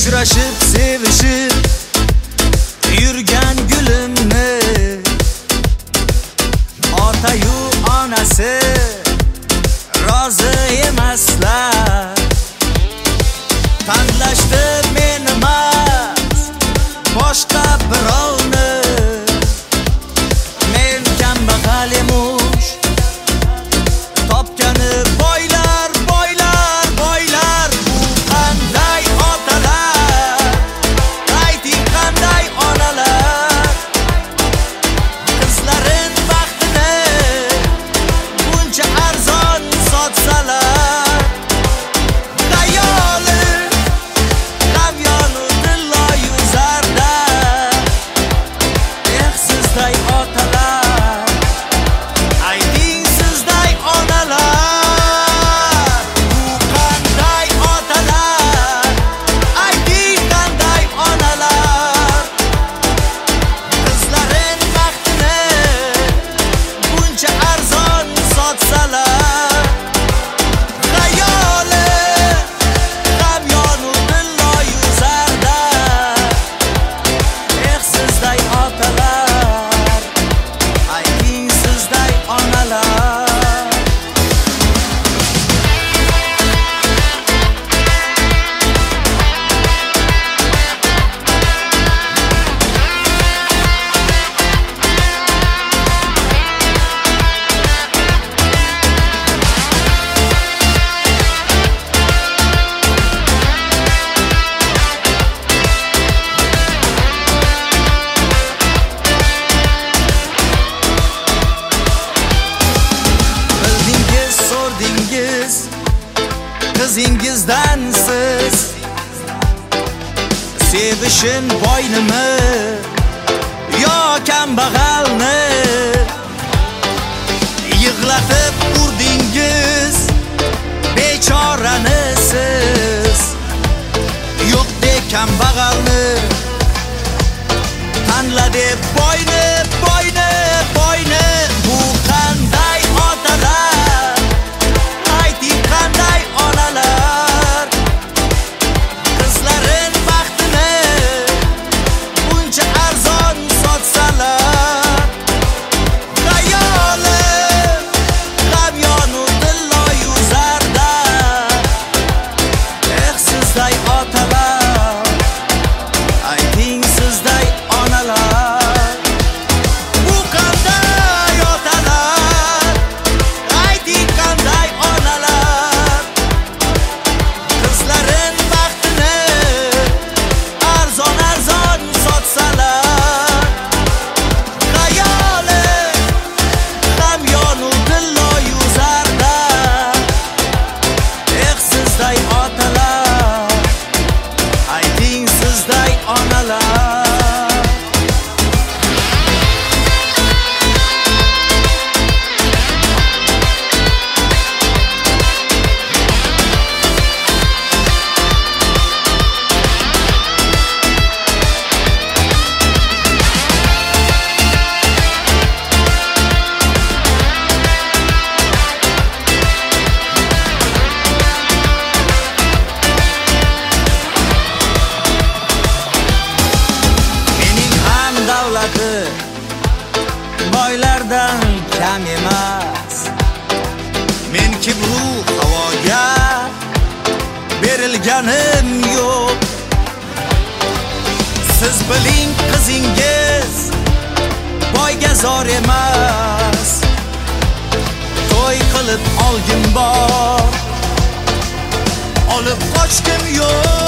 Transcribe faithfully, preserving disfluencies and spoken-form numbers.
uchrashib sevishib yurgan gulimni ota-yu onasi rozi emaslar. Tanlashdi meni emas boshqa birovni. Men kambag'al emush topgani boylar boylar boylar. Bu qanday otalar, ayting qanday onalar, qizlarin baxtini buncha arzon sotsalar. Dayoli g'amyonu dilloyu zarda, eh sizday otalar, ayting sizday onalar. Bu qanday otalar, ayting qanday onalar, qizlarin baxtini buncha arzon sotsalar. Xayoli g'amyonu dilloyu zarda, eh sizday otalar, ayting sizday onalar. Bildingiz, so'rdingiz qizingizdan siz, sevishim boynimi yo kambag'alni. Yig'latib urdingiz bechorani siz, yo'q de kambag'alni. Tanla deb boyni boyni boyni. Bu qanday otalar, ayting qanday onalar, qizlarin baxtini buncha arzon sotsalar. Xayoli g'amyonu dilloyu zarda, eh sizday otalar, ayting sizday onalar. Bu qanday otalar, ayting qanday onalar, qizlarin baxtini arzon arzon sotsalar. Xayoli g'amyonu dilloyu zarda, eh sizday otalar, ayting sizday onalar. Mening ham davlati boylardan kam emas. Men kibru havoga berilganim yo'q. Siz biling qizingiz boyga zor emas. To'y qilib olgim bor, olib qochgim yo'q.